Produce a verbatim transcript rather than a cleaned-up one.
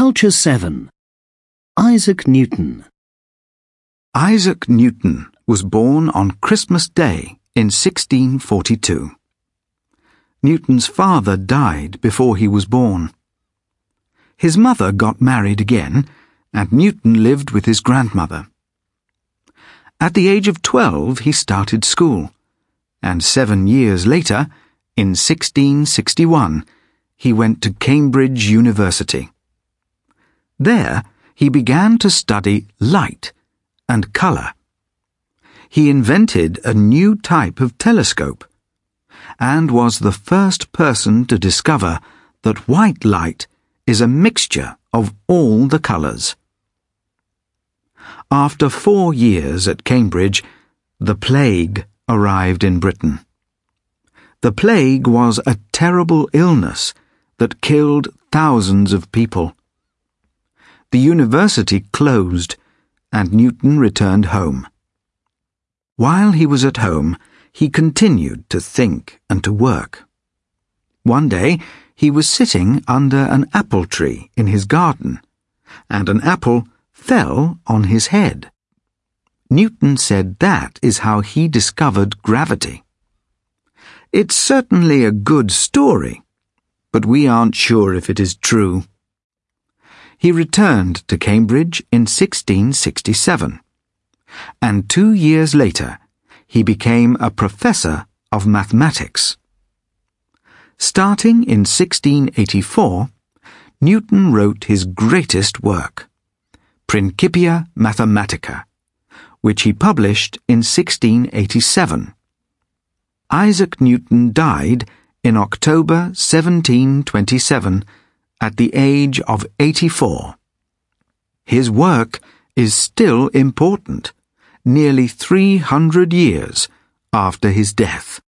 Culture seven. Isaac Newton. Isaac Newton was born on Christmas Day in sixteen forty-two. Newton's father died before he was born. His mother got married again, and Newton lived with his grandmother. At the age of twelve, he started school, and seven years later, in sixteen sixty-one, he went to Cambridge University. There, he began to study light and colour. He invented a new type of telescope, and was the first person to discover that white light is a mixture of all the colours. After four years at Cambridge, the plague arrived in Britain. The plague was a terrible illness that killed thousands of people. The university closed, and Newton returned home. While he was at home, he continued to think and to work. One day, he was sitting under an apple tree in his garden, and an apple fell on his head. Newton said that is how he discovered gravity. It's certainly a good story, but we aren't sure if it is true. He returned to Cambridge in sixteen sixty-seven, and two years later he became a professor of mathematics. Starting in sixteen eighty-four, Newton wrote his greatest work, Principia Mathematica, which he published in sixteen eighty-seven. Isaac Newton died in October seventeen twenty-seven at the age of eighty-four. His work is still important, nearly three hundred years after his death.